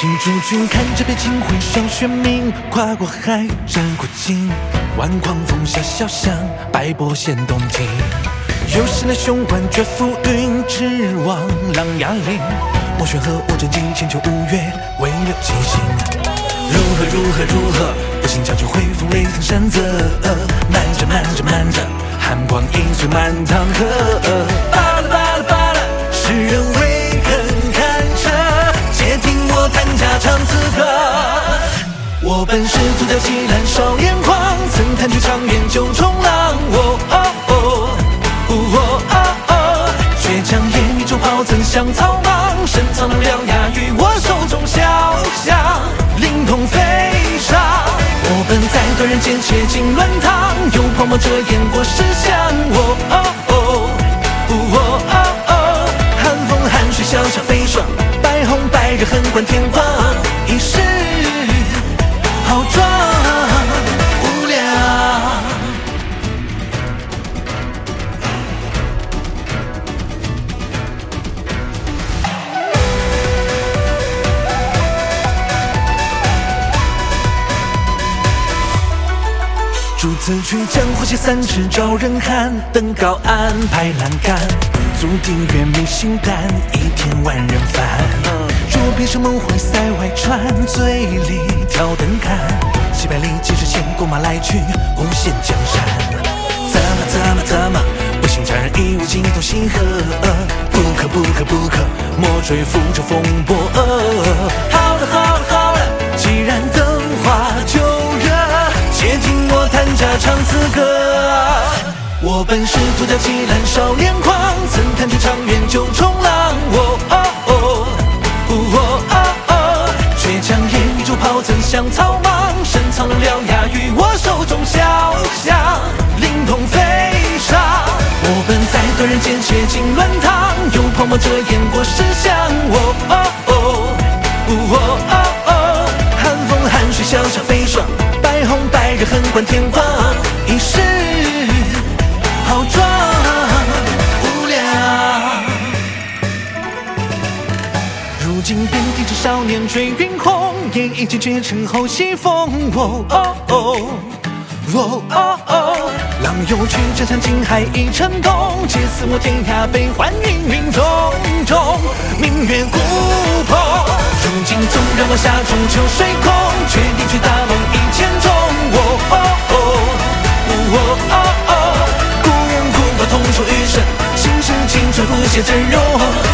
请诸君看这杯金辉双玄冥，跨过海，战过境，万狂风下潇湘，百波现洞庭。有谁来雄关绝浮云，直望琅琊岭。莫选和我真经，千秋五月，唯留七星。如何，不信将就会风雷腾山泽。慢着，寒光映碎满堂河。罢了，世人未肯看着，且听我弹家唱此歌。我本是独钓西兰少年狂，曾弹去长远九重浪。倔强烟雨中抛赠香草芒，深藏能獠牙于我手中潇湘，灵通飞上。我本在断人间且尽乱堂，有泡沫遮掩过世相。寒风寒水潇潇飞霜，白虹白日横贯天光，一世豪壮无量。逐字句江湖写三尺招人寒，登高岸排栏杆，足定月明星淡，一天万人烦。若平生梦回塞外川，醉里挑灯看，西百里几十千弓马来去，无限江山。怎么不信佳人一无尽头星河？不可，莫追覆辙风波。好了，既然灯花就热，且听我弹家唱此歌。我本是独钓西兰少年狂，曾弹去长远九重浪。倔强烟雨中抛赠香草芒，深藏能獠牙于我手中潇湘，灵通飞上。我本在断人间且尽乱堂，有泡沫遮掩过世相。寒风寒水潇潇飞霜，白虹白日横贯天光，一世豪壮无量。如今遍地这少年追云红，也已经绝尘后西风。浪游去战场惊海一尘动，皆似我天涯悲欢芸种种，明月孤蓬。如今纵然我下中秋水空，决定去大梦一千钟。故人故国同出余生，心事青春不写真容。